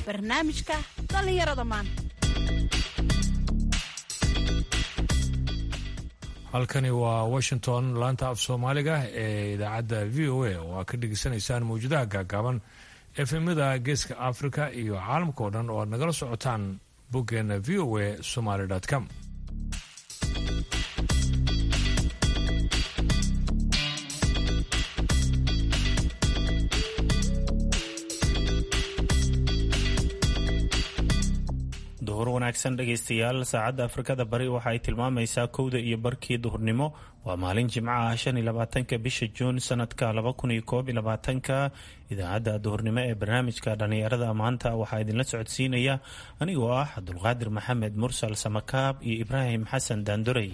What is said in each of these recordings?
barnaamijka dhallinyarada maanta. halkani waa Washington, laanta af Soomaaliga ee idaacadda VOA oo aad ka dhageysanaysaan mawjadaha gaagaaban FM-da Geeska Afrika iyo caalamka oo dhan oo aad nagala socotaan boggeena voasomali.com. duhur wanaagsan dhegaystayaal, saacadda Afrikada Bari waxa ay tilmaamaysaa 1:00 duhurnimo. waa maalin Jimco ah 25 bisha Juun sanadka 2021. idaacadda duhurnimo ee barnaamijka dhalinyarada maanta waxaa idinla socodsiinaya anigoo ah Cabdulqaadir Maxamed Mursal Samakaab iyo Ibraahim Xasan Daanduray.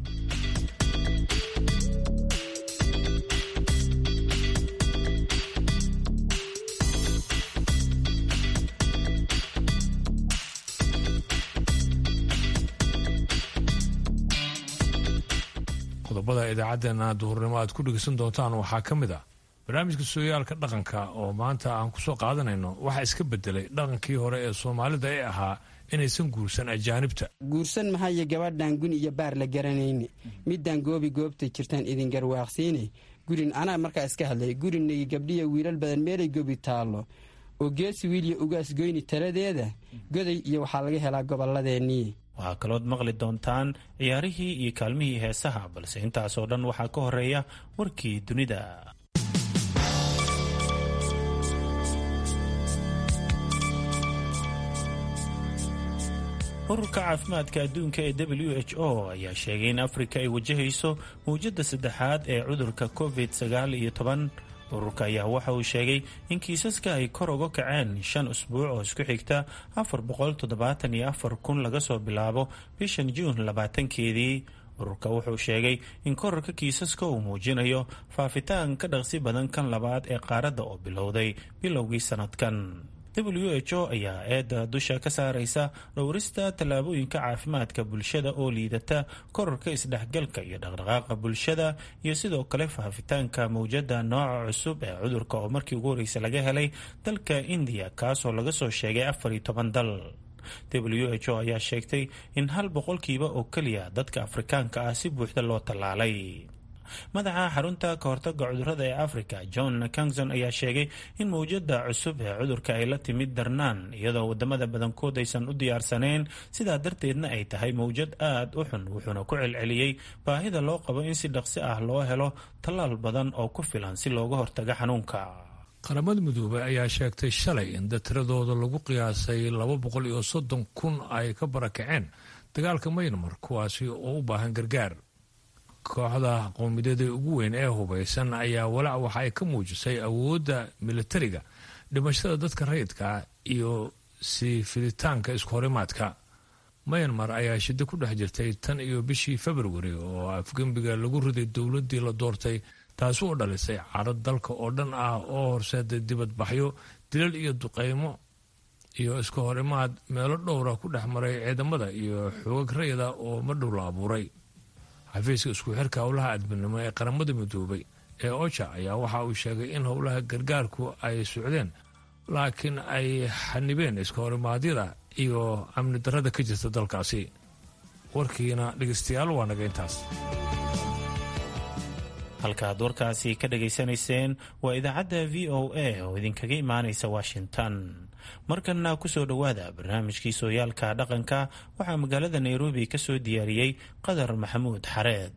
qodobada idaacaddeenna duhurnimo aad ku dhegeysan doontaan waxaa ka mid ah barnaamijka sooyaalka dhaqanka oo maanta aan ku soo qaadanayno waxa iska bedelay dhaqankii hore ee Soomaalida ee ahaa inaysan guursan ajaanibta. guursan maxay gabadhan gun iyo baar la garanayne midaan goobta jirtaan idin garwaaqsiine gurin anaa markaa iska hadlay gurinay gabdhiya wiilal badan meelay gobi taalo oo geesi wiiliya ugaas goyni taladeeda goday iyo waxaa laga helaa gobolladeennii. waxaa kalood maqli doontaan ciyaarihii iyo kaalmihii heesaha, balse intaasoo dhan waxaa ka horeeya warkii dunida. ururka caafimaadka adduunka ee WHO ayaa sheegay in Afrika ay wajahayso mawjadda saddexaad ee cudurka COVID-19. ururka ayaa waxa uu sheegay in kiisaska ay kor uga kaceen 5 usbuuc oo isku xigta 474,000 laga soo bilaabo bishan Juun 20-keedii. ururka wuxuu sheegay in kororka kiisaska uu muujinayo faafitaan ka dhaqsi badan kan labaad ee qaaradda oo bilowday bilowgii sanadkan. WHO ayaa eedda dusha ka saaraysa dhowrista tallaabooyinka caafimaadka bulshada oo liidata, kororka isdhexgalka iyo dhaqdhaqaaqa bulshada, iyo sidoo kale faafitaanka mawjadda nooca cusub ee cudurka oo markii ugu horreysay laga helay dalka Indiya, kaasoo laga soo sheegay 14 dal. WHO ayaa sheegtay in 1% oo keliya dadka Afrikaanka ah si buuxda loo tallaalay. madaxa xarunta ka hortagga cudurrada ee Afrika, John Kangson, ayaa sheegay in mawjadda cusub ee cudurka ay la timid darnaan, iyadoo wadamada badankood aysan u diyaarsanayn, sidaa darteedna ay tahay mawjad aad u xun. wuxuuna ku celceliyey baahida loo qabo in si dhaqsi ah loo helo tallaal badan oo ku filan si looga hortago xanuunka. qaramada midoobay ayaa sheegtay shalay in tiradooda lagu qiyaasay 230,000 ay ka barakaceen dagaalka Myanmar, kuwaasi oo u baahan gargaar. kooxda qowmiyadeeda ugu weyn ee hubaysan ayaa walaac waxa ay ka muujisay awoodda militariga, dhimashada dadka rayidka iyo sii fiditaanka isku-horimaadka. Myanmar ayaa shiddo ku dhex jirtay tan iyo bishii Februari oo afgembiga lagu riday dowladdii la doortay, taasi oo dhalisay carad dalka oo dhan ah oo horseeday dibadbaxyo, dilal iyo duqeymo iyo isku-horimaad meelo dhowra ku dhex maray ciidamada iyo xoogag rayida oo madhow la abuuray. xafiiska isku xirka howlaha aadminimo ee qaramada midoobay ee OCHA ayaa waxa uu sheegay in howlaha gargaarku ay socdeen, laakiin ay xanibeen iska-horimaadyada iyo amni darrada ka jirta dalkaasi. warkiina dhegaystayaal waa naga intaas. halkaad warkaasi ka dhegaysanayseen waa idaacadda VOA oo idinkaga imaanaysa Washington. markanna ku soo dhowaada barnaamijkii sooyaalka dhaqanka. waxaa magaalada Nairobi ka soo diyaariyey Qadar Maxamuud Xareed.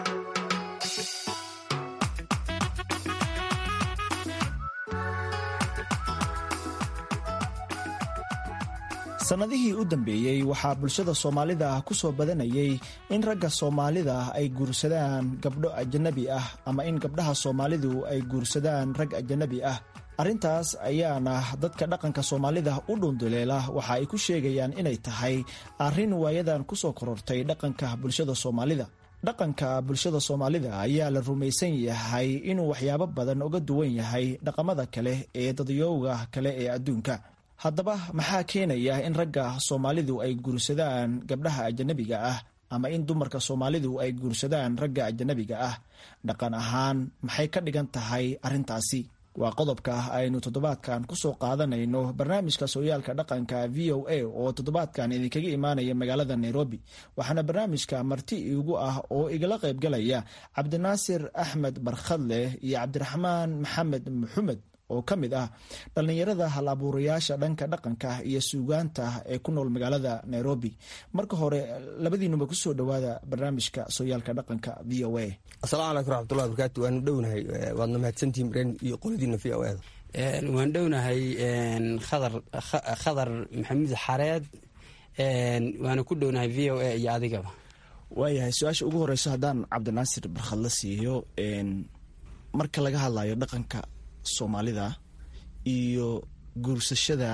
sannadihii u dambeeyey waxaa bulshada Soomaalida ku soo badanayay in ragga Soomaalida ay guursadaan gabdho ajnabi ah ama in gabdhaha Soomaalidu ay guursadaan rag ajnabi ah. arrintaas ayaana dadka dhaqanka Soomaalida u dhunduleela waxa ay ku sheegayaan inay tahay arrin waayadan ku soo korortay dhaqanka bulshada Soomaalida. dhaqanka bulshada Soomaalida ayaa la rumaysan yahay inuu waxyaabo badan uga duwan yahay dhaqamada kale ee dadyowga kale ee adduunka. haddaba maxaa keenaya in ragga Soomaalidu ay guursadaan gabdhaha ajnabiga ah ama in dumarka Soomaalidu ay guursadaan ragga ajnabiga ah? dhaqan ahaan maxay ka dhigan tahay arrintaasi? waa qodobka aynu toddobaadkan kusoo qaadanayno barnaamijka sooyaalka dhaqanka v o a oo toddobaadkan idinkaga imaanaya magaalada nairobi. waxaana barnaamijka marti iigu ah oo igala qaybgalaya cabdinaasir axmed barkhadleh iyo cabdiraxmaan maxamed maxamed oo ka mid ah dhallinyarada hal abuurayaasha dhanka dhaqanka iyo suugaanta ee ku nool magaalada nairobi. marka hore labadiinuba kusoo dhawaada barnaamijka sooyaalka dhaqanka v o a. asalaamu calaykum raxmatullahi barakaatu. waanu dhownahay, waadna mahadsantihiin reen iyo qoladiina v o a. waan dhownahay khadar maxamuud xareed, waana ku dhownahay v o a iyo adigaba. waayahay, su-aasha ugu horeyso haddaan cabdinaasir barkhadle siiyo, marka laga hadlayo dhaqanka soomaalida iyo guursashada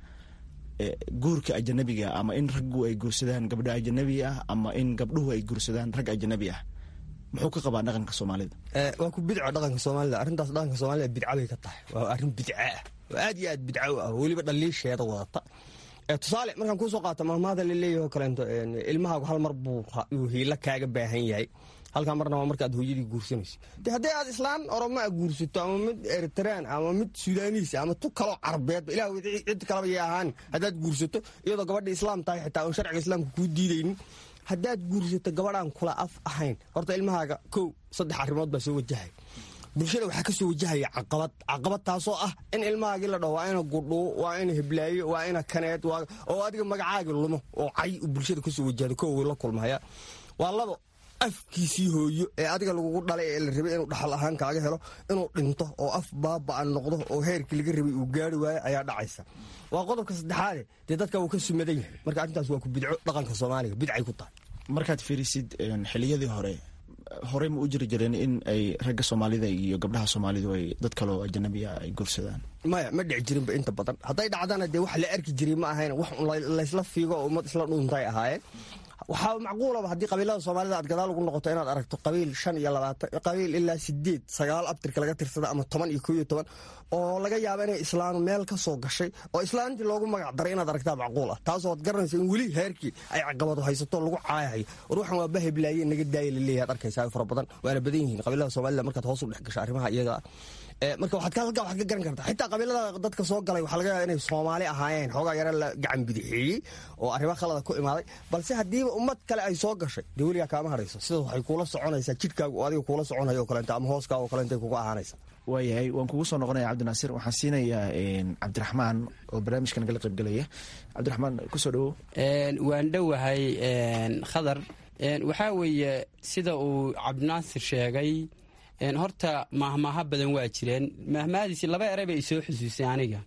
guurka ajanabiga, ama in raggu ay guursadaan gabdho ajanabi ah ama in gabdhuhu ay guursadaan rag ajanabi ah, muxuu ka qabaa dhaqanka soomaalida? waa ku bidco dhaqanka soomaalida. arrintaas dhaqanka soomaalida bidca bay ka tahay. waa arrin bidca ah oo aad iyo aad bidco u ah, weliba dhaliisheeda wadata. tusaale markaan kuusoo qaata mahmaada laleeyahy oo kaleento, ilmahaagu hal mar buu hiilo kaaga baahan yahay, halkaa marna waa markaad hooyadii guursanayso. de hadday aad islaan oromo a guursato ama mid eritraan ama mid sudaaniis ama tu kaloo carbeedba ilah cid kalaba yay ahaan, haddaad guursato iyadoo gabadha islaam tahay xitaa oon sharciga islaamka kuu diidaynin, haddaad guursato gabadhaan kula af ahayn, horta ilmahaaga 3 arrimood baa soo wajahay. bulshada waxaa ka soo wajahaya caqabad taasoo ah in ilmahaagii la dhaho waa ina gudhuu, waa ina hiblaayo, waa ina kaneed, oo adiga magacaagi lumo oo cay bulshada kasoo wajahda. kow la kulmaya. waa 2 afkiisii hooyo ee adiga lagugu dhalay ee la rabay inuu dhaxal ahaan kaaga helo inuu dhinto oo af baaba'an noqdo oo heerkii laga rabay uu gaari waayo ayaa dhacaysa. waa qodobka 3aade dee dadka uu ka sumadan yahay. marka arrintaas waa ku bidco dhaqanka soomaaliga, bidcay ku tahay. markaad fiirisid xiliyadii horey ma u jiri jireen in ay ragga soomaalida iyo gabdhaha soomaalidu ay dad kaloo ajanabiya ay guursadaan? maya, ma dhici jirinba inta badan. hadday dhacdana dee wax la arki jiray ma ahayn, wax laysla fiigo oo ummad isla dhuuntay ahaayeen. waxaa macquulaba haddii qabiilada soomaalida aad gadaal ugu noqoto inaad aragto qabiil 5 iyo 20 qabiil ilaa 8 9 abtirka laga tirsada ama 10 iyo 11 oo laga yaabo inay islaanu meel ka soo gashay oo islaantii loogu magac daray inaad aragtaa macquul ah. taasoo aad garanaysa in weli heerkii ay caqabado haysato lagu caayahayo. ruuxan waa bahiblaaye naga daaya laleeyahay, ad arkaysaa fara badan, waana badan yihiin qabiilada soomaalida markaad hoos u dhex gasho arrimaha iyaga. marka waxaad ka garan kartaa xitaa qabiilada dadka soo galay waxaa laga yaaba inay Soomaali ahaayeen, xoogaa yara la gacan bidixiyey oo arrimo khalada ku imaaday. balse haddiiba ummad kale ay soo gashay dee weligaa kaama harayso. sidaas waxay kuula soconaysaa jidhkaaga oo adiga kuula soconayo oo kaleenta ama hooskaaga oo kaleentay kuga ahaanaysa. waayahay, waan kugu soo noqonaya cabdinaasir. waxaan siinayaa cabdiraxmaan oo barnaamijka nagala qaybgalaya. cabdiraxmaan, kusoo dhawow. waan dhowahay khadar. waxaa weeye sida uu cabdinaasir sheegay, horta mahmaaha badan waa jireen. mahmaadiisi 2 eray bay isoo xusuusay aniga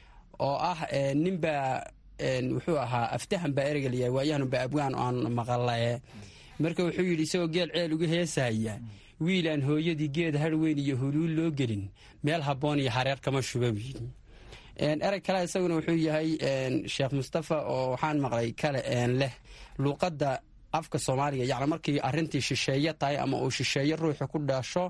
oo ah ninbaa wuxuu ahaa aftahan baa ereyga layahay, waayahanubaa abwaan aan maqalaye. marka wuxuu yidhi isagoo geel ceel uga heesahaya, wiilaan hooyadii geed harweyn iyo huluul loo gelin, meel habboon iyo hareer kama shuba wiil. erey kale isaguna wuxuu yahay sheekh mustafa oo waxaan maqlay kale leh luuqadda afka soomaaliga, yacni markii arrintii shisheeye tahay ama uu shisheeye ruuxa ku dhasho,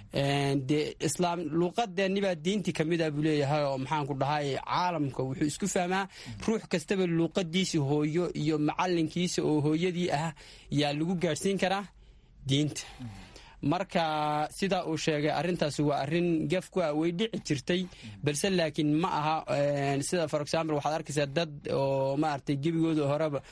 dee islaam luuqadeennibaa diintii ka mid ah buu leeyahay. oo maxaan ku dhahay caalamka wuxuu isku fahmaa ruux kastaba luuqadiisi hooyo iyo macalinkiisa oo hooyadii ah yaa lagu gaadhsiin karaa diinta. marka sidaa uu sheegay arrintaasi waa arrin gaf ku ah, way dhici jirtay, balse laakiin ma aha sida for example waxaad arkaysaa dad oo maaragtay gebigooduba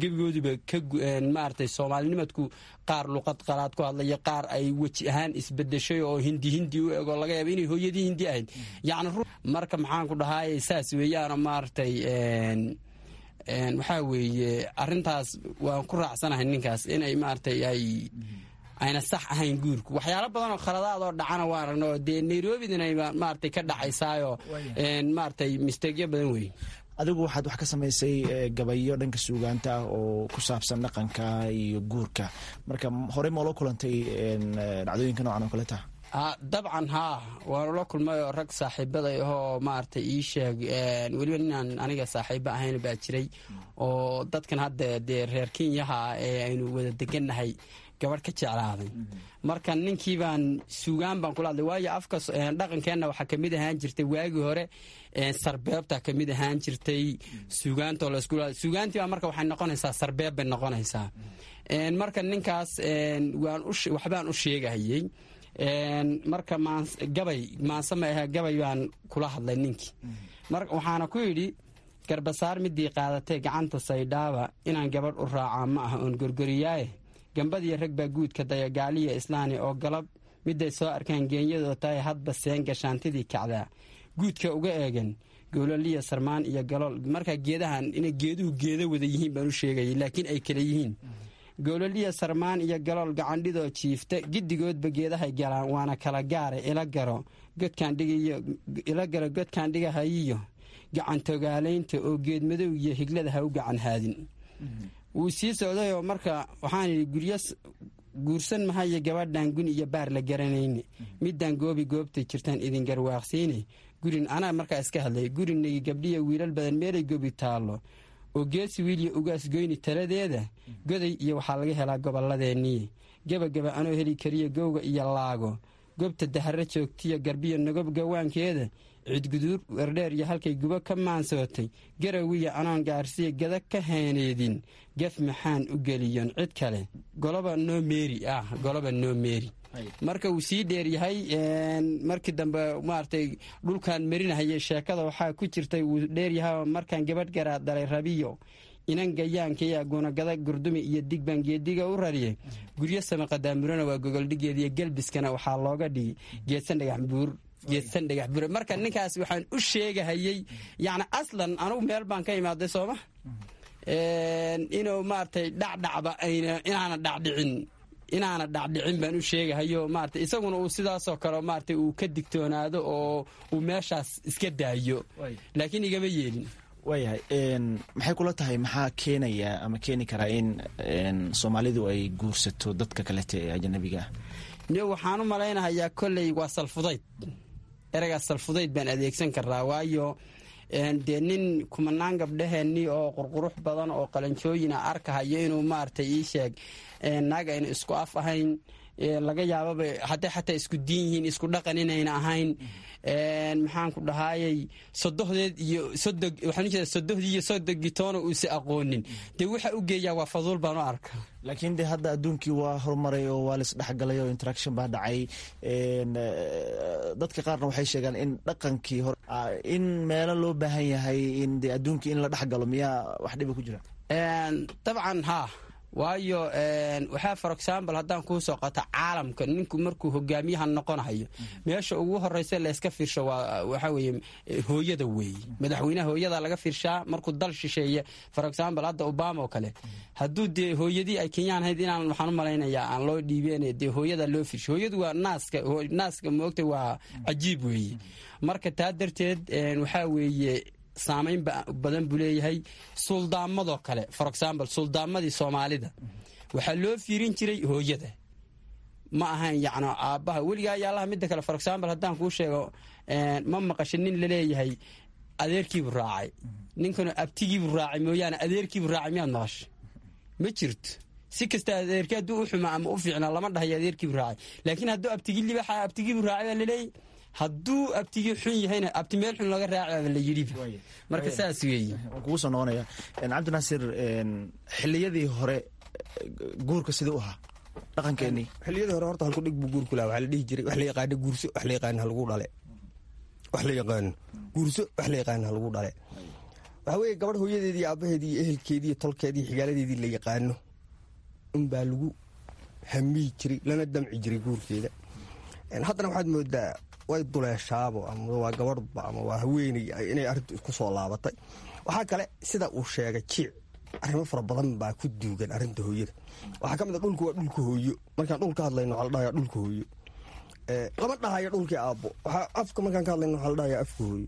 ka maaragtay soomaalinimadku qaar luqad qalaad ku hadlaya, qaar ay weji ahaan isbedeshay oo hindi u ego laga yaaba inay hooyadii hindi ahayd. yacni marka maxaan ku dhahay saas weeyaano maaragtay waxaa weeye arrintaas waan ku raacsanahay ninkaas inay maaragtay ayna sax ahayn guurku. waxyaalo badan oo khaladaad oo dhacana waa aragno, dee nairobidina maaragtay ka dhacaysaayo maaragtay misteegyo badan wey. adigu waxaad wax ka samaysay gabayo dhanka suugaanta ah oo ku saabsan dhaqanka iyo guurka, marka horey ma loo kulantay dhacdooyinka noocan oo kaleta? dabcan haa, waanu la kulmay oo rag saaxiibaday ahoo maaragtay ii sheeg, weliba ninaan aniga saaxiibo ahayn baa jiray oo dadkan hadda dee reer kenyaha ee aynu wada degannahay gabadh ka jeclaaday. marka ninkii baan suugaan baan kula hadlay, waayo afka dhaqankeenna waxaa ka mid ahaan jirtay waagii hore sarbeebta ka mid ahaan jirtay suugaantoo suugaantii baa marka waxay noqonaysaa sarbeeb bay noqonaysaa. marka ninkaas waxbaan u sheegahayey marka gabay maanse ma ahe gabay baan kula hadlay ninkii waxaana ku yidhi garbasaar midii qaadatay gacanta saydhaaba inaan gabadh u raacaa ma aha oon gorgoriyaaye gambadiyo rag baa guudka dayagaaliya islaani oo galab miday soo arkaan geenyadoo tahay hadba seen gashaantidii kacdaa guudka uga eegan gowloliya sarmaan iyo galool markaa geedahan inay geeduhu geeda wada yihiin baan u sheegayay laakiin ay kala yihiin gowloliya sarmaan iyo galool gacandhidoo jiifta giddigoodba geedahay galaan waana kala gaara ila garo godkaan dhigahayiyo gacantogaalaynta oo geedmadow iyo higlada ha u gacan haadin wuu sii socdayoo marka waxaan idhi guryo guursan mahayo gabadhan gun iyo baar la garanayne midaan goobtay jirtaan idin garwaaqsiine gurin anaa markaa iska hadlay gurinagi gabdhiya wiilal badan meelay gobi taallo oo geesi wiilya ugaas goyni taladeeda goday iyo waxaa laga helaa gobolladeenniye gebagaba anoo heli kariya gowga iyo laago gobta dahare joogtiya garbiya nagob gawaankeeda cidguduur werdheer iyo halkay gubo ka maansootay garawiya anoon gaarsiya gada ka heeneedin gef maxaan u geliyon cid kale goloba noo meeri marka uu sii dheeryahay markii dambe maaragtay dhulkan marinahayay sheekada waxaa ku jirtay wuu dheeryahay markaan gabadh garaa dalay rabiyo inan gayaankayaa gunagada gurdumi iyo digbaan geediga u rariyay guryo samaqadaamurana waa gogoldhigeediyo gelbiskana waxaa looga dhigi geedsan dhagax buur marka ninkaas waxaan u sheegahayey yani aslan anugu meel baan ka imaaday sooma inuu maaragtay dhacdhacba inaana dhacdhicin baan u sheegahayo maarata isaguna uu sidaasoo kale maarata uu ka digtoonaado oo uu meeshaas iska daayo laakiin igama yeelin waayahay maxay kula tahay maxaa keenaya ama keeni karaa in soomaalidu ay guursato dadka kalete ee ajanabiga ah waxaan u malaynahayaa kolley waa salfudayd ereygaas salfudayd baan adeegsan karaa waayo dee nin kumanaan gabdhaheenni oo qurqurux badan oo qalanjooyina arkahayo inuu maaragtay ii sheeg naag ayna isku af ahayn laga yaababa hadday xataa isku diin yihiin isku dhaqan inayna ahayn maxaan ku dhahaayey sodohdii iyo sodogitoona uusa aqoonin dee waxa u geeyaa waa faduul baan u arka laakiin de hadda adduunkii waa horumaray oo waa laisdhexgalay oo interaction baa dhacay dadka qaarna waxay sheegaan in dhaqankii hore in meelo loo baahan yahay in de adduunkii in la dhexgalo miyaa wax dhiba ku jira dabcan haa waayo waxaa for example haddaan kuu soo qato caalamka ninku markuu hogaamiyaha noqonahayo meesha ugu horeysa layska fiirsho waxaa weye hooyada weeye madaxweynaha hooyada laga fiirshaa markuu dal shisheeye for example hadda obama oo kale hadduu dee hooyadii ay kenyaan ahayd inaan waxaan u malaynayaa aan loo dhiibeen dee hooyada loo fiirsho hooyadu waa naaska moogta waa cajiib weeye marka taa darteed waxaa weeye saamayn badan buu leeyahay suldaamadoo kale for example suldaamadii soomaalida waxaa loo fiirin jiray hooyada ma ahayn yacni aabbaha weligaa yaalaha midda kale for example haddaan kuu sheego ma maqasho nin laleeyahay adeerkiibuu raacay ninkanu abtigiibuu raacay mooyaane adeerkiibuu raacay miyaad maqasho ma jirto si kasta adeerkii hadduu u xumaa ama u fiicnaa lama dhahayo adeerkiibuu raacay laakiin hadduu abtigii libaxa abtigiibuu raacay baa laleeyahy hadduu abtigii xun yahayna abti meel xun laga raaca la yidhiba marka saas weeye waan kugu soo noqonaya cabdinaasir xilliyadii hore guurka sidii u ahaa dhaqankeenii xilliyadii hore horta halku dhig buu guurku lahaa waxaa la dhihi jiray wax la yaqaano guurso wax la yaqaano halagu dhale wax la yaqaano guurso wax la yaqaano halagu dhale waxaa weeye gabadh hooyadeedii aabbaheedii ehelkeedii tolkeedii xigaaladeedii la yaqaano unbaa lagu hamiyi jiray lana damci jiray guurkeeda haddana waxaad moodaa way duleeshaabo ama waa gabadhba ama waa haweeney inay arrintu isku soo laabatay waxaa kale sida uu sheegay jiic arrimo fara badan baa ku duugan arrinta hooyada waxaa ka mid a dhulku waa dhulka hooyo markaan dhul ka hadlayno waxaa la dhahaya dhulka hooyo lama dhahayo dhulkii aabbo afka markaan ka hadlayno waxaa la dhahaya afka hooyo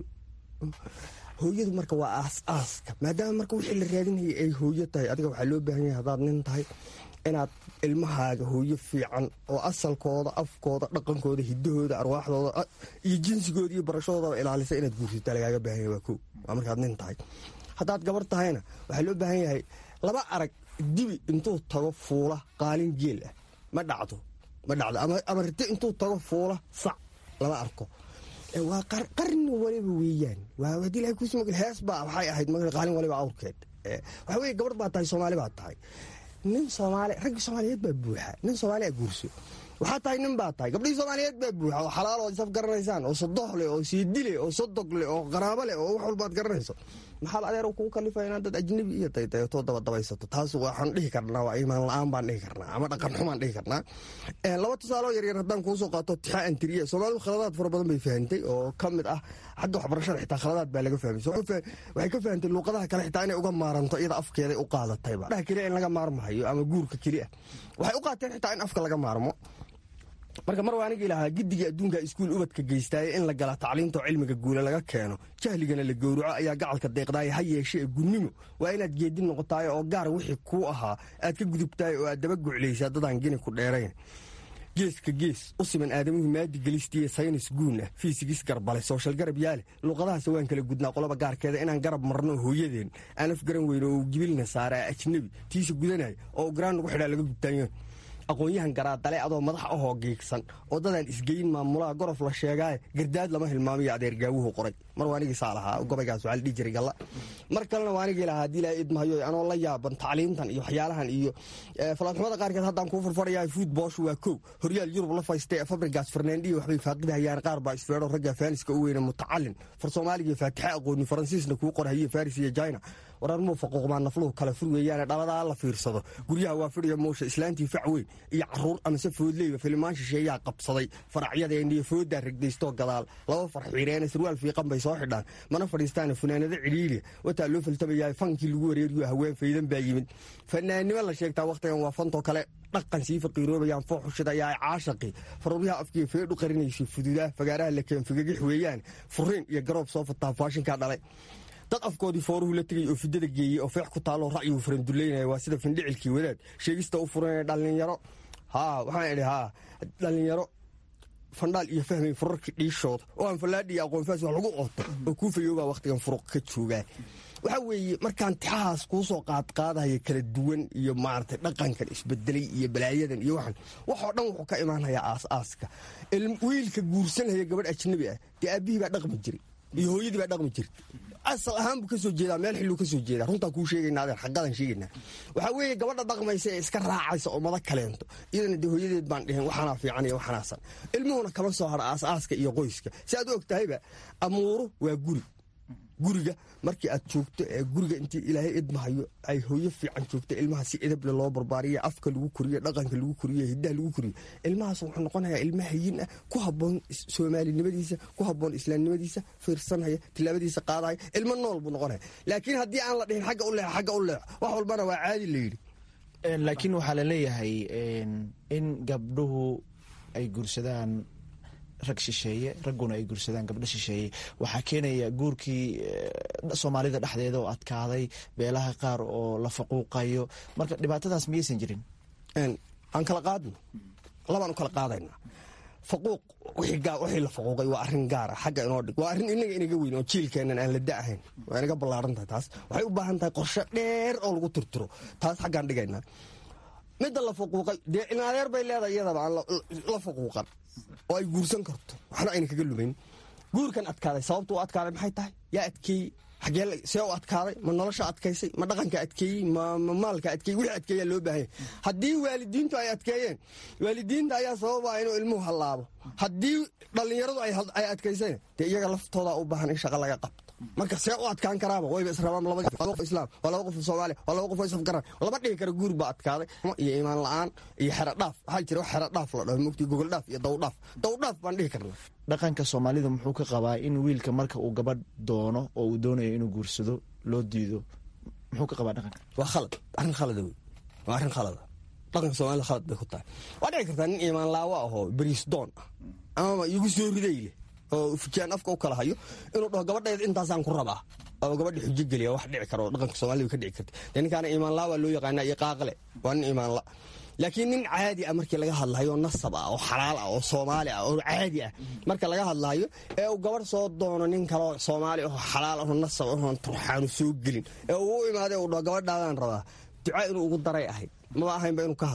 hooyadu marka waa aas-aaska maadaama marka wixii la raadinayay ay hooyo tahay adiga waxaa loo baahan yahay haddaad nin tahay inaad ilmahaaga hooyo fiican oo asalkooda afkooda dhaqankooda hidahooda arwaaxdooda iyo jinsigooda iyo barashadoodaba ilaalisa inaad guursata lagaaga baahan yahay waa ko waa markaad nin tahay haddaad gabar tahayna waxaa loo baahan yahay laba arag dibi intuu tago fuula qaalin geel ah ma dhacdo ama rite intuu tago fuula sac lama arko waa qarni waliba weeyaan haddii ilahay kuusmogel hees baa waxay ahayd qaalin waliba awrkeed waxaa weye gabar baa tahay soomaali baa tahay nin soomaali raggi soomaaliyeed baa buuxa nin soomaaliya guurso waxaa tahay nin baa tahay. Gabdhihii Soomaaliyeed baa buuxa oo xalaal oo isaf garanaysaan oo sodoh leh oo siidile oo sodog leh oo qaraabo leh oo wax walbaad garanayso. maxaa adeer kugu kalifay inaad dad ajnabi iyo taytayo dabaysato? taas waxaan dhihi karnaa waa iimaan la'aan baan dhihi karnaa ama dhaqan xumaan dhihi karnaa. laba tusaale oo yaryar haddaan kuu soo qaato tixaa antiriya Soomaalidu khaladaad fara badan bay fahantay oo ka mid ah xagga waxbarashada xitaa khaladaad baa laga fahmay. waxay ka fahantay luuqadaha kale xitaa inay uga maaranto iyada afkeeday u qaadatayba. dhaha keliya in laga maarmahayo ama guurka keliya waxay u qaateen xitaa in afka laga maarmo. marka mar waanigi lahaa giddiga adduunka iskuul ubadka geystaaye in la gala tacliinta oo cilmiga guula laga keeno jahligana la gowraco ayaa gacalka deeqdaaya ha yeeshe ee gunnimo waa inaad geedin noqotaayo oo gaar wixii kuu ahaa aad ka gudubtaay oo aad daba guclaysaa dadaan gini ku dheerayn. geeska gees u siman aadamuhu maadi gelistiiyo saynis guun ah fiisigis garbale sooshal garab yaale luuqadahaas waan kala gudnaa qoloba gaarkeeda inaan garab marno hooyadeen aan af garan weyno oo gibilna saaraa ajnabi tiisa gudanaya oo garaan lagu xidhaa laga gubtaanyo. aqoon-yahan garaadale adoo madax ahoo geegsan oo dadaan isgeyin maamulaha gorof la sheegaaye gardaad lama hilmaamiyo adeer gaawuhu qoray. mar waanigii saa lahaa gobaygaas waxaa la dhihi jiray galla. mar kalena waanigii lahaa haddii ilaahay idmahayo anoo la yaaban tacliintan iyo waxyaalahan iyo falaadxumada qaarkeed haddaan kuu farfarayaa fuutbooshu waa kow horyaal yurub la faystay ee fabrigas farnaandiyo waxbay faaqidahayaan qaar baa isfeedho ragga faaniska u weyne mutacalin far soomaaliga faatixe aqooni faransiisna kuu qorhayo faris iyo jina warar muu faquuqmaa nafluhu kala fur weeyaane dhaladaa la fiirsado guryaha waa fidhiya moosha islaantii fac weyn iyo caruur amase foodleyba filimaan shisheeyaa qabsaday faracyadeenniyo fooddaa regdaystoo gadaal laba far xiireene sarwaal fiiqan bay soo xidhaan mana fadhiistaana funaanado cidhiidhi wataa loo faltamayaa fankii lagu wareeriyo haween faydan baa yimid. fanaannimo la sheegtaa wakhtigan waa fantoo kale dhaqan sii faqiiroobayaan fooxushadayaa caashaqi faruuryaha afkiiyo feedhu qarinayso fududaa fagaaraha la keen fagagix weeyaan furiin iyo garoob soo fataa faashinkaa dhalay. dad afkoodii fooruhu la tegay oo fidada geeyey oo feex ku taalloo ra'yigu faranduleynaya waa sida findhicilkii wadaad sheegista u furanaya dhallinyaro waxaan idhi dhallinyaro fandhaal iyo fahmay furarkii dhiishooda oo aan fallaadhi iyo aqoonfaas wax lagu qoto oo kuu fayoobaa wakhtigan furuq ka joogaa. waxaa weeye markaan tixahaas kuu soo qaadqaadahaya kala duwan iyo maaragtay dhaqankan isbedelay iyo balaayadan iyo waxoo dhan wuxuu ka imaanayaa aas-aaska wiilka guursanaya gabadh ajnabi ah dee aabbihii baa dhaqmi jiray iyo hooyadii baa dhaqmi jirtay asal ahaan buu ka soo jeedaa meel xilluu ka soo jeedaa runtaan kuu sheegaynaa adeer xaqadan sheegaynaa. waxaa weeye gabadha dhaqmaysa ee iska raacaysa oo mada kaleento iyadana dee hooyadeed baan dhihin waxanaa fiican iyo waxanaasan ilmuhuna kama soo hara aas-aaska iyo qoyska si aad u og tahayba amuuru waa guriga markii aad joogto ee guriga intii ilaahay idmahayo ay hooyo fiican joogto ilmaha si edable loo barbaariya afka lagu koriyo dhaqanka lagu koriyo hiddaha lagu koriyo ilmahaas wuxuu noqonayaa ilma hayin ah ku habboon soomaalinimadiisa ku habboon islaamnimadiisa fiirsanaya tilaabadiisa qaadaya ilmo nool buu noqonaya. laakiin haddii aan la dhihin xagga u leexo wax walbana waa caadi la yidhi. laakiin waxaa la leeyahay in gabdhuhu ay guursadaan rag shisheeye ragguna ay guursadaan gabdho shisheeye waxaa keenaya guurkii soomaalida dhexdeeda oo adkaaday beelaha qaar oo la faquuqayo marka dhibaatadaas miyaysan jirin? aan kala qaadno labaan u kala qaadaynaa. faquuq wixii la faquuqay waa arrin gaara xagga inoo dhig waa arrin inaga weyn oo jiilkeennan aan la da-ahayn waa inaga ballaaran tahay. taas waxay u baahan tahay qorshe dheer oo lagu tirtiro taas xaggaan dhigaynaa. midda la faquuqay dee inadeer bay leedahay iyadaba aan la faquuqan oo ay guursan karto waxna ayna kaga lumayn. guurkan adkaaday sababta u adkaaday maxay tahay? yaa adkeeyey xagee see u adkaaday? ma nolosha adkaysay? ma dhaqanka adkeeyey? ma maalka adkeeyey? wixii adkeeyaa loo baahanya. haddii waalidiintu ay adkeeyeen waalidiinta ayaa sababaa inuu ilmuhu hallaabo. haddii dhallinyaradu ay adkayseen dee iyaga laftoodaa u baahan in shaqo laga qabto. marka see u adkaan karaaba wayba israabaan laba qof islaam waa laba qof soomaaliya waa laba qof oo isafgaran lama dhihi karo guur baa adkaaday iyo iimaan la-aan iyo xero dhaaf waxaa jira wax xero dhaaf la dhaho mugti gogol dhaaf iyo dawdhaaf baan dhihi karnaa. dhaqanka soomaalida muxuu ka qabaa in wiilka marka uu gabadh doono oo uu doonayo inuu guursado loo diido muxuu ka qabaa dhaqanka? waa khalad arrin khalada wey waa arrin khalada dhaqanka soomaalida khalad bay ku tahay. waa dhici kartaa nin iimaan laawo ahoo beriis doon ah amaba igu soo riday leh oo fujaan afka u kala hayo inuu dhaho gabadheeda intaasaan ku rabaa oo gabadha xujo geliya wax dhici karo dhaqanka soomaalida ka dhici karta. dee ninkaana iimaan laa waa loo yaqaanaa iyo qaaqle waa nin iimaan la. laakiin nin caadi ah markii laga hadlayo nasab ah oo xalaal ah oo soomaali ah oo caadi ah marka laga hadlayo ee uu gabadh soo doono nin kaloo soomaali oo xalaal ah oo nasab ah oo turxaanu soo gelin ee uu u imaaday uu dhaho gabadhaadaan rabaa duca inuu ugu daray ahayd maba ahaynba inuu ka hadlo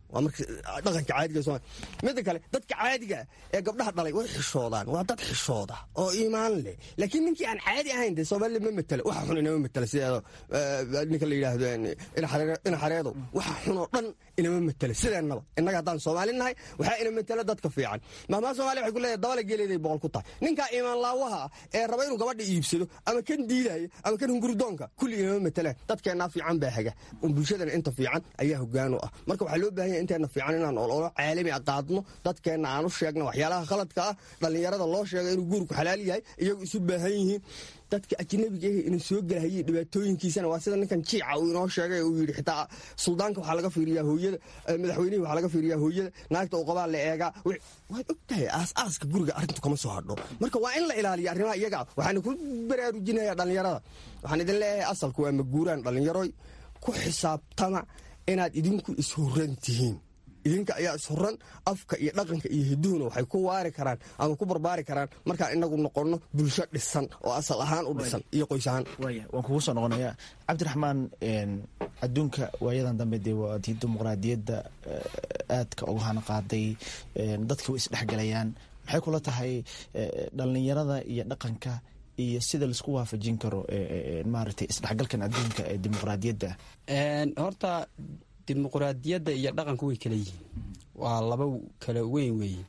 waa marka dhaqanka caadiga Soomaaliya midda kale dadka caadiga ee gabdhaha dhalay way xishoodaan waa dad xishooda oo iimaan leh laakiin ninkii aan caadi ahayn de Soomaaliya ma matala waxa xun inama matala sida ninka la yiraahdo in xareedo waxa xun oo dhan inama matala sideenaba innaga hadaan Soomaali nahay waxa inama matala dadka fiican maama Soomaaliya waxay ku leedahay dabala geeleeday boqol ku tahay ninka iimaan laawaha ee raba inuu gabadha iibsado ama kan diidayo ama kan hungurdoonka kulli inama matala dadkeena fiican baa haga bulshadana inta fiican ayaa hoggaan u ah marka waxa loo baahan yahay inteena fiican inaan ololo caalami ah qaadno dadkeena aan u sheegno waxyaalaha khaladka ah dhalinyarada loo sheegay inuu guurku xalaal yahay iyagu isu baahan yihiin dadka ajnabiga ah inuu soo galahayay dhibaatooyinkiisana waa sida ninkan jiica uu inoo sheegay uu yiri xitaa suldaanka waxa laga fiiriyaa hooyada madaxweynaha waxa laga fiiriyaa hooyada naagta oo qabaa la eega waad ogtahay aaska guriga arrintu kama soo hadho marka waa in la ilaaliyo arrimaha iyaga waxaan ku baraarujinayaa dhalinyarada waxaan idin leeyahay asalku waa maguuraan dhalinyaroy ku xisaabtama inaad idinku ishuran tihiin idinka ayaa ishuran afka iyo dhaqanka iyo hiduhuna waxay ku waari karaan ama ku barbaari karaan markaan inagu noqonno bulsho dhisan oo asal ahaan u dhisan iyo qoys ahaan waan kugu soo noqonayaa cabdiraxmaan adduunka waayadan dambe dee waa tii dimuqraadiyadda aadka uga hana qaaday dadka way isdhexgalayaan maxay kula tahay dhallinyarada iyo dhaqanka iyo sida laisku waafajin karo maaragtay isdhexgalkan adduunka ee dimuqraadiyadda horta dimuqraadiyadda iyo dhaqanku way kala yihiin waa laba kala weyn weeye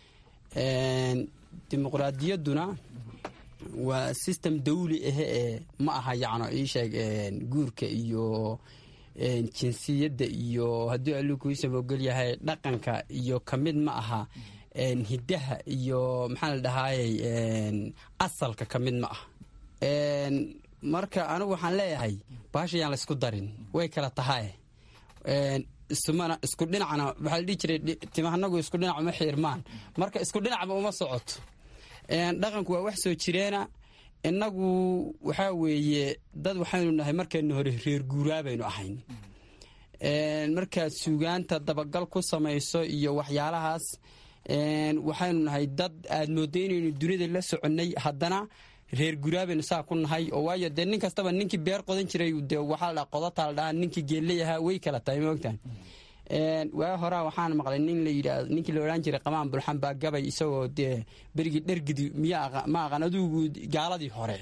dimuqraadiyadduna waa system dawli ahe ee ma aha yacno ii sheeg guurka iyo jinsiyadda iyo haddii alluu kuu sabogel yahay dhaqanka iyo ka mid ma aha hiddaha iyo maxaa la dhahaayey asalka ka mid ma ah marka anigu waxaan leeyahay baashayaan la isku darin way kala tahay isku dhinacna waxaa la dhihi jiray timahanagu isku dhinac uma xiirmaan marka isku dhinacba uma socoto dhaqanku waa wax soo jireena innagu waxaa weeye dad waxaynu nahay markaynu hore reer guuraa baynu ahayn markaad suugaanta dabagal ku samayso iyo waxyaalahaas waxaynu nahay dad aad moodda inaynu dunida la soconnay haddana reer guraabaynu saa ku nahay oo waayo dee nin kastaba ninkii beer qodan jiray dee waxaa la qodataa la dhahaa ninkii geelleyahaa way kala tahay moogtaan waa horaa waxaan maqlay ninkii la odhan jiray qamaan bulxan baa gabay isagoo dee berigii dhergidi ma aqan adugu gaaladii hore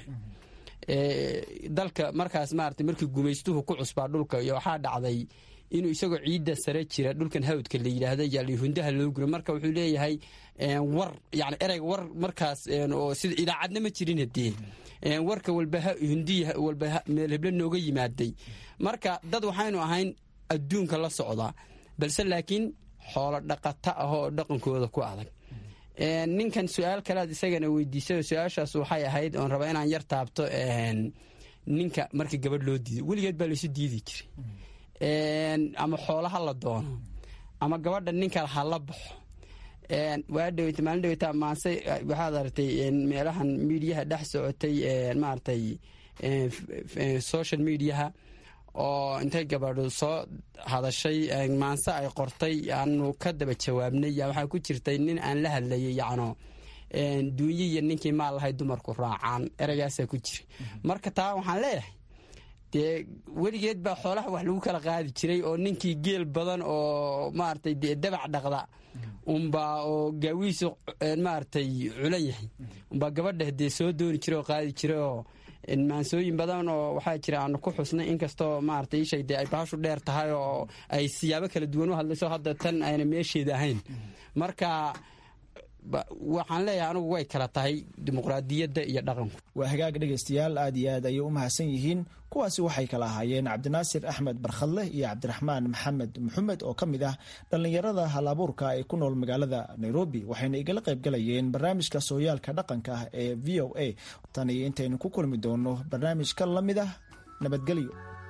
dalka markaas maarata markii gumaystuhu ku cusbaa dhulka iyo waxaa dhacday inuu isagoo ciidda sare jira dhulkan hawdka la yidhaahda yaali hundaha loo guro marka wuxuu leeyahay war yani ereyga war markaas oo sida idaacadna ma jirin hadee warka walba hundiya walba meel hebla nooga yimaaday marka dad waxaynu ahayn adduunka la socda balse laakiin xoolo dhaqata ah oo dhaqankooda ku adag ninkan su-aal kalead isagana weydiisay su-aashaas waxay ahayd oon raba inaan yar taabto ninka marka gabadh loo diido weligeed baa laysu diidi jiray ama xoolaha la doono ama gabadha ninka ha la baxo maalin dhaweyta maase waxaad aragtay meelahan miidiyaha dhex socotay maaragtay social mediaha oo intay gabadhu soo hadashay maanse ay qortay aanu ka daba jawaabnay waxaa ku jirtay nin aan la hadlayay yacno duunye iyo ninkii maal lahay dumarku raacaan ereygaasaa ku jira marka taa waxaan leeyahay dee weligeed baa xoolaha wax lagu kala qaadi jiray oo ninkii geel badan oo maaragtay dee dabac dhaqda unbaa oo gaawiisu maaragtay culan yahay unbaa gabadha dee soo dooni jiray oo qaadi jiray oo maansooyin badan oo waxaa jira aanu ku xusnay inkastoo maaragtay ishay dee ay baashu dheer tahay oo ay siyaabo kala duwan u hadlayso hadda tan ayna meesheeda ahayn marka waxaan leeyahay anugu way kala tahay dimuqraadiyadda iyo dhaqanku waa hagaag dhegaystayaal aad iyo aad ayay u mahadsan yihiin kuwaasi waxay kala ahaayeen cabdinaasir axmed barkhadle iyo cabdiraxmaan maxamed maxamed oo ka mid ah dhallinyarada hal-abuurka ee ku nool magaalada nairobi waxayna igala qaybgalayeen barnaamijka sooyaalka dhaqanka ah ee v o a tan iyo intaynu ku kulmi doono barnaamijka la mid ah nabadgelyo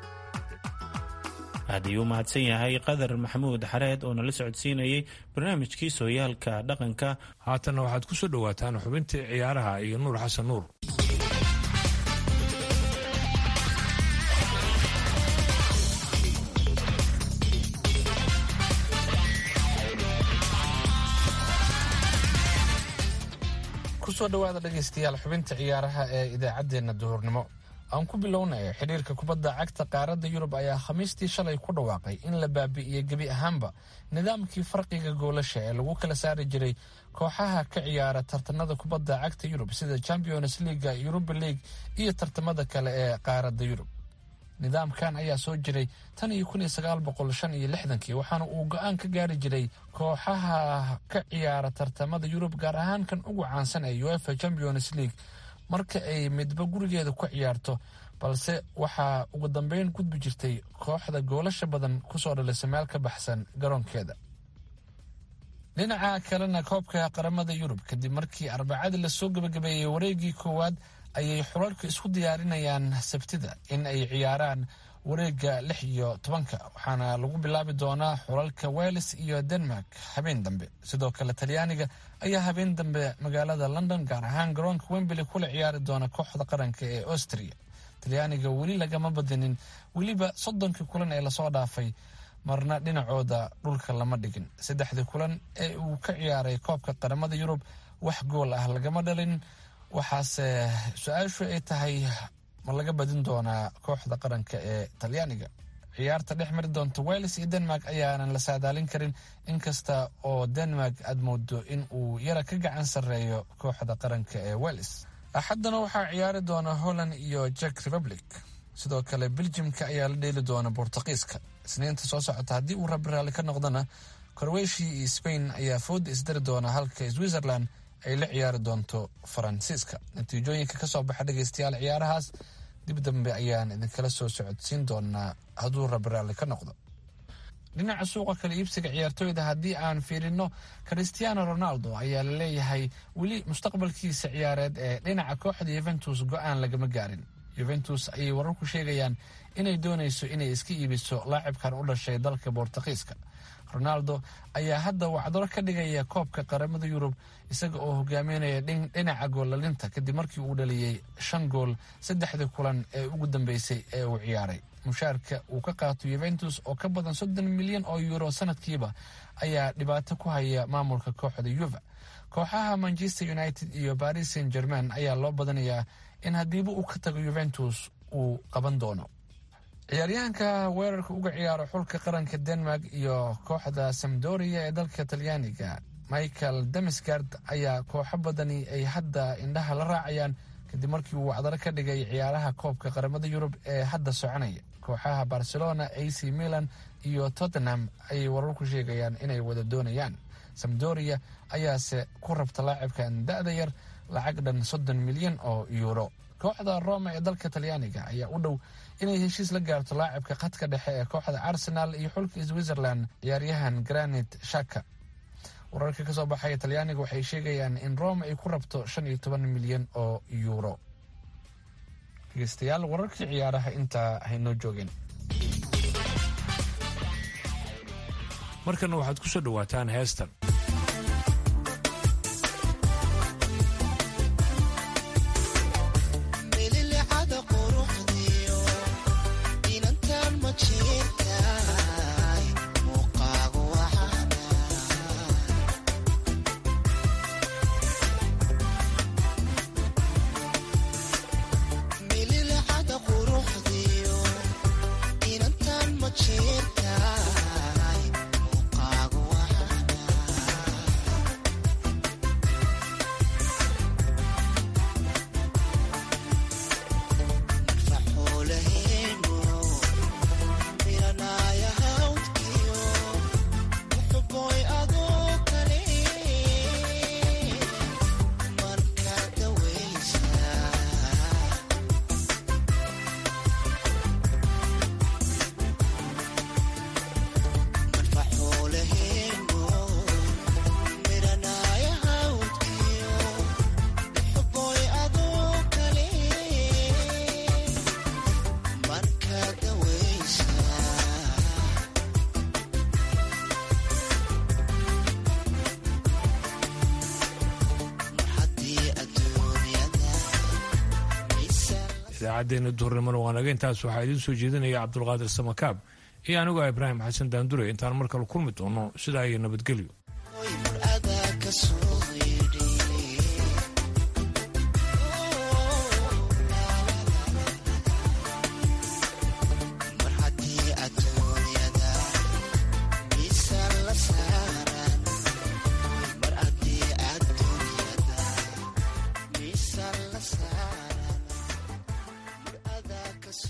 aad ayuu u mahadsan yahay qadar maxamuud xareed oo nala socodsiinayay barnaamijkii sooyaalka dhaqanka haatanna waxaad ku soo dhowaataan xubintii ciyaaraha iyo nuur xasan nuur kusoo dhawaada dhegaystayaal xubinta ciyaaraha ee idaacaddeenna duhurnimo aan ku bilownay xiriirka kubadda cagta qaaradda Yurub ayaa Khamiistii shalay ku dhawaaqay in la baabi'iyay gebi ahaanba nidaamkii farqiga goolasha ee lagu kala saari jiray kooxaha ka ciyaara tartanada kubadda cagta Yurub sida Champions League, Europa League iyo tartamada kale ee qaaradda Yurub. nidaamkan ayaa soo jiray tan iyo 1965 waxaana uu go'aan ka gaari jiray kooxaha ka ciyaara tartamada Yurub gaar ahaan kan ugu caansan ee UEFA Champions League marka ay midba gurigeeda ku ciyaarto, balse waxaa ugu dambeyn gudbi jirtay kooxda goolasha badan kusoo dhalisa meel ka baxsan garoonkeeda. dhinaca kalena koobka qaramada Yurub kadib markii Arbacadii la soo gabagabeeyay wareegii koowaad ayay xulalka isku diyaarinayaan Sabtida in ay ciyaaraan wareega 16 waxaana lagu bilaabi doonaa xulalka Wales iyo Denmark habeen dambe. sidoo kale Talyaaniga ayaa habeen dambe magaalada London gaar ahaan garoonka Wembley kula ciyaari doona kooxda qaranka ee Austria. Talyaaniga weli lagama badinin, weliba 30 kulan ee lasoo dhaafay marna dhinacooda dhulka lama dhigin. 3 kulan ee uu ka ciyaaray koobka qaramada Yurub wax gool ah lagama dhalin, waxaase su-aashu ay tahay ma laga badin doonaa kooxda qaranka ee Talyaaniga. ciyaarta dhex mari doonta Wales iyo Denmark ayaanan la saadaalin karin, inkasta oo Denmark aad moodo in uu yara ka gacan sarreeyo kooxda qaranka ee Wales. axaddana waxaa ciyaari doona Holland iyo Czech Republic. sidoo kale Belgiumka ayaa la dheeli doona Portugiiska. Isniinta soo socota haddii uu rabbi raalli ka noqdana Croatia iyo Spain ayaa fooda isdari doona, halka Switzerland ay la ciyaari doonto Faransiiska. natiijooyinka ka soo baxa dhegeystayaal ciyaarahaas dib dambe ayaan idinkala soo socodsiin doonaa hadduu rabbi raalli ka noqdo. dhinaca suuqa kala iibsiga ciyaartooyda haddii aan fiirino, Cristiano Ronaldo ayaa la leeyahay weli mustaqbalkiisa ciyaareed ee dhinaca kooxda Juventus go'aan lagama gaarin. Juventus ayay wararku sheegayaan inay doonayso inay iska iibiso laacibkan u dhashay dalka Boortaqiiska. Ronaldo ayaa hadda wacdaro ka dhigaya koobka qaramada Yurub isaga oo hogaaminaya dhinaca goolalinta kadib markii uu dhaliyay 5 gool 3 kulan ee ugu dambeysay ee uu ciyaaray. mushaarka uu ka qaato Juventus oo ka badan 30 milyan oo euro sanadkiiba ayaa dhibaato ku haya maamulka kooxda Juve. kooxaha Manchester United iyo Paris Saint-Germain ayaa loo badanayaa in hadiiba uu ka tago Juventus uu qaban doono. ciyaaryahanka weerarka uga ciyaara xulka qaranka Denmark iyo kooxda Sampdoria ee dalka Talyaaniga Michael Damsgaard ayaa kooxo badani ay hadda indhaha la raacayaan kadib markii uu wacdaro ka dhigay ciyaaraha koobka qaramada Yurub ee hadda soconaya. kooxaha Barcelona, AC Milan iyo Tottenham ayay wararku sheegayaan inay wada doonayaan. Sampdoria ayaase ku rabta laacibkan da'da yar lacag dhan 30 milyan oo euro. kooxda Roma ee dalka Talyaaniga ayaa u dhow inay heshiis la gaarto laacibka khadka dhexe ee kooxda Arsenal iyo xulka Switzerland ciyaaryahan Granit Xhaka. wararka ka soo baxaya Talyaaniga waxay sheegayaan in Roma ay ku rabto 15 milyan oo euro. dhegeystayaal wararkii ciyaaraha intaa haynoo joogeen. markana waxaad ku soo dhawaataan heestan. idaacaddeena duhurnimona waa naga intaas waxaa idiin soo jeedinaya cabdulqaadir samakaab iyo anigoo Ibraahim Xasan Daandure. intaan mar kale kulmi doono sidaa iyo nabadgelyo.